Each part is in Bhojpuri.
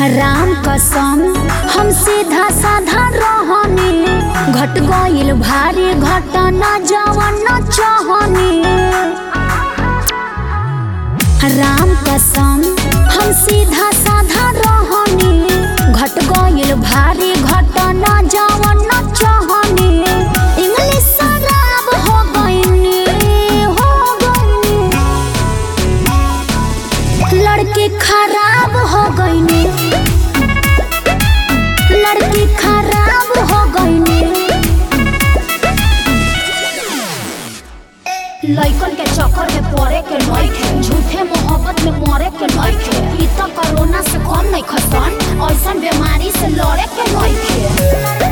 राम कसम हम सीधा साधा रहनी, घट गइल भारी घटना जवन न चाहनी। राम कसम हम सीधा साधा रहनी, घट गइल भारी घटना जवन न चाहनी। इंग्लिश शराब हो गइनी, लड़की खराब हो गइनी, लड़की खराब हो गइनी। लइकन के चक्कर में पड़े के नइखे, झूठे मोहब्बत में मरे के नइखे। ई त कोरोना से कम नहीं खसन, ऐसन बीमारी से लड़े के नइखे।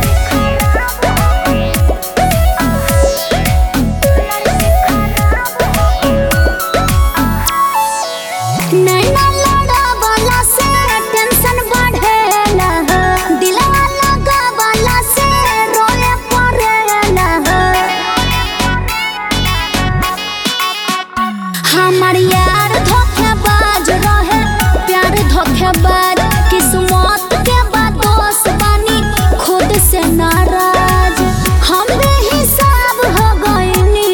हमार यार धोखेबाज रहे, प्यार धोखेबाज, किस्मत के बाद दोस्त बनी खुद से नाराज। हम बेहिसाब हो गइनी,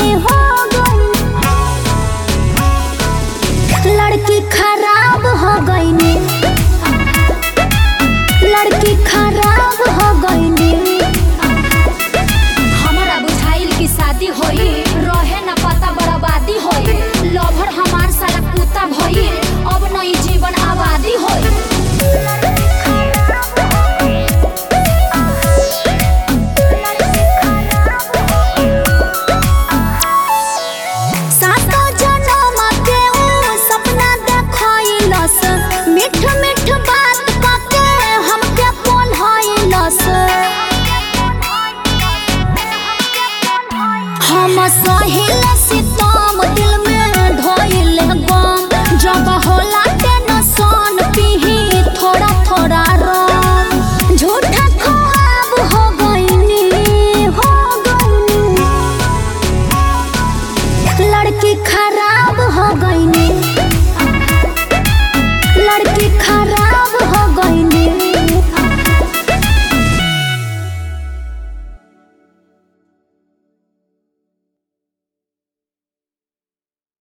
लड़की खराब हो गइनी, लड़की खराब हो गइनी। हमारा बुझाइल की शादी होई, रहे न पता बर्बादी होई। लवर हमार सारा कुत्ता भइल, अब नई जीवन आबादी होई। सातो जनम के ऊ सपना देखइलस, मीठ मीठ बात कके हमके पोल्हइलस। हम सहिल सितम दिल में ढोइल गम, जब होला टेंशन पीही थोड़ा थोड़ा रम। झूठा ख्वाब हो गइनी, लड़की खराब हो गइनी।